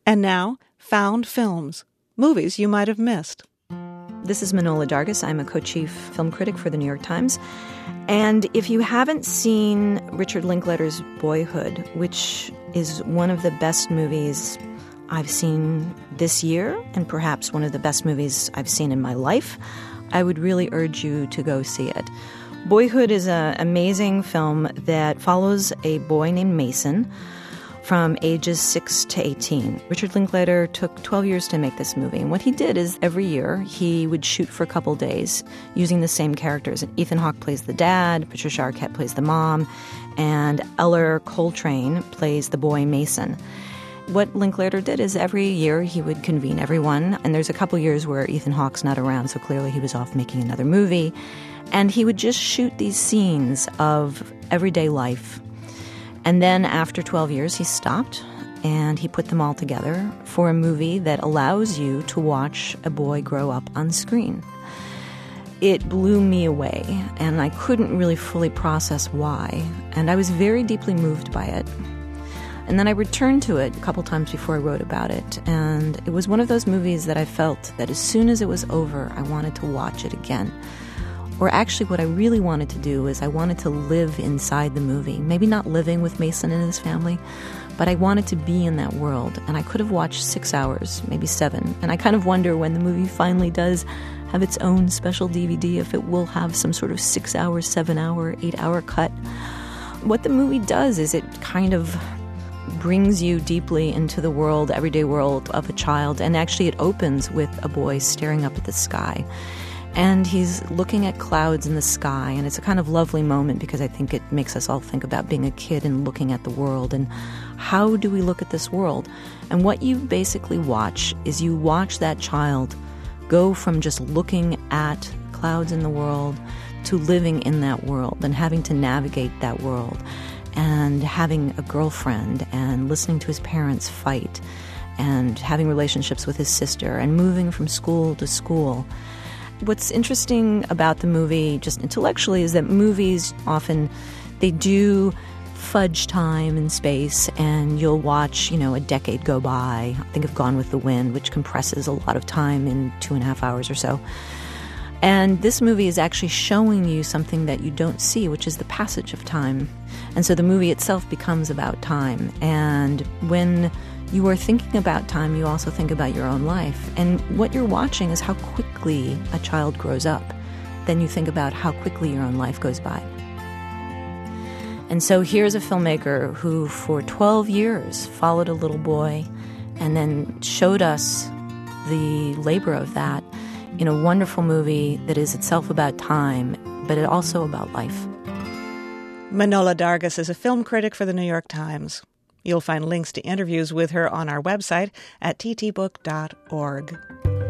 And now, Found Films, movies you might have missed. This is Manohla Dargis. I'm a co-chief film critic for the New York Times. And if you haven't seen Richard Linklater's Boyhood, which is one of the best movies I've seen this year, and perhaps one of the best movies I've seen in my life, I would really urge you to go see it. Boyhood is an amazing film that follows a boy named Mason from ages 6 to 18. Richard Linklater took 12 years to make this movie. And what he did is every year he would shoot for a couple days using the same characters. Ethan Hawke plays the dad, Patricia Arquette plays the mom, and Eller Coltrane plays the boy Mason. What Linklater did is every year he would convene everyone, and there's a couple years where Ethan Hawke's not around, so clearly he was off making another movie, and he would just shoot these scenes of everyday life. And then after 12 years, he stopped and he put them all together for a movie that allows you to watch a boy grow up on screen. It blew me away, and I couldn't really fully process why, and I was very deeply moved by it. And then I returned to it a couple times before I wrote about it, and it was one of those movies that I felt that as soon as it was over, I wanted to watch it again. Or actually what I really wanted to do is I wanted to live inside the movie. Maybe not living with Mason and his family, but I wanted to be in that world. And I could have watched 6 hours, maybe 7. And I kind of wonder when the movie finally does have its own special DVD, if it will have some sort of 6 hour, 7 hour, 8 hour cut. What the movie does is it kind of brings you deeply into the world, everyday world of a child. And actually it opens with a boy staring up at the sky. And he's looking at clouds in the sky, and it's a kind of lovely moment because I think it makes us all think about being a kid and looking at the world and how do we look at this world. And what you basically watch is you watch that child go from just looking at clouds in the world to living in that world and having to navigate that world and having a girlfriend and listening to his parents fight and having relationships with his sister and moving from school to school. What's interesting about the movie, just intellectually, is that movies often, they do fudge time and space, and you'll watch, a decade go by. Think of Gone with the Wind, which compresses a lot of time in 2.5 hours or so. And this movie is actually showing you something that you don't see, which is the passage of time. And so the movie itself becomes about time. And when you are thinking about time, you also think about your own life. And what you're watching is how quickly a child grows up. Then you think about how quickly your own life goes by. And so here's a filmmaker who for 12 years followed a little boy and then showed us the labor of that in a wonderful movie that is itself about time, but also about life. Manohla Dargis is a film critic for the New York Times. You'll find links to interviews with her on our website at ttbook.org.